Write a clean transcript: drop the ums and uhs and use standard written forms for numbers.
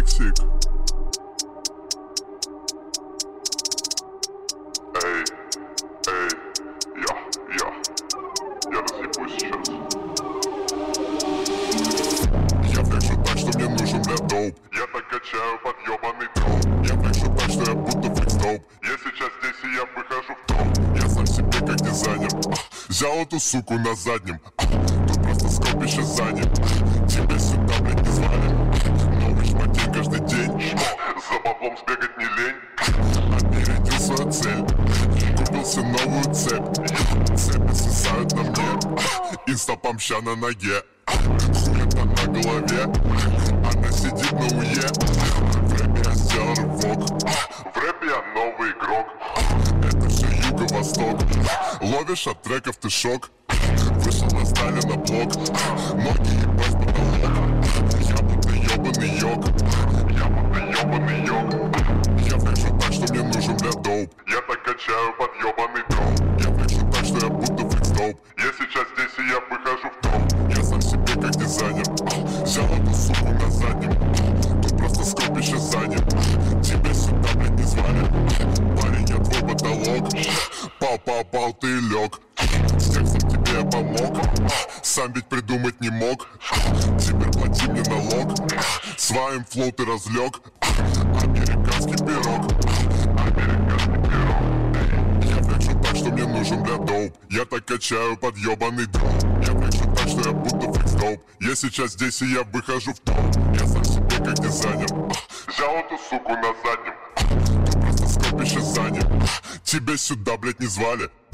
флексик. Эй, я разъебусь сейчас. Я флекшу так, что мне нужен, бля, доуп. Я так качаю подъебанный дроп. Я флекшу так, что я будто флекс доуп. Я сейчас здесь и я выхожу в топ. Я сам себе как дизайнер. Взял эту суку на заднем. Тут просто скопище занят. Тебя сюда, блядь, не звали. Новый шматень каждый день. За баблом сбегать не лень. Опередил свою цель. Купил себе новую цепь. Цепи свисают на мне. Инстапамща на ноге. Хуета на голове. Она сидит на уе. В рэпе я сделал рывок. В рэпе я новый игрок. Это все юго-восток. Ловишь от треков ты шок. Вышел на стали на блок. Ноги ебать потолок. Я будто ебаный йог. Я будто ебаный йог. Я флекшу так, что мне нужен, бля, доуп. Я так качаю подъебанный дроп. Я флекшу так, что я будто флекс доуп. Я сейчас здесь и я выхожу в топ. Я сам себе как дизайнер. Взял эту суку на заднем. Тут просто скопище занят. Тебя сюда, блядь, не звали. Парень, я твой потолок. Пал, ты лег. С текстом тебе я помог. Сам ведь придумать не мог. Теперь плати мне налог. Своим флоу ты разлег. Американский пирог. Американский пирог. Я флекшу так, что мне нужен, бля, доуп. Я так качаю подъебанный дроп. Я флекшу так, что я будто флекс доуп. Я сейчас здесь и я выхожу в топ. Я сам себе как дизайнер. Взял эту суку на заднем. Тут просто скопище занят. Тебя сюда, блядь, не звали.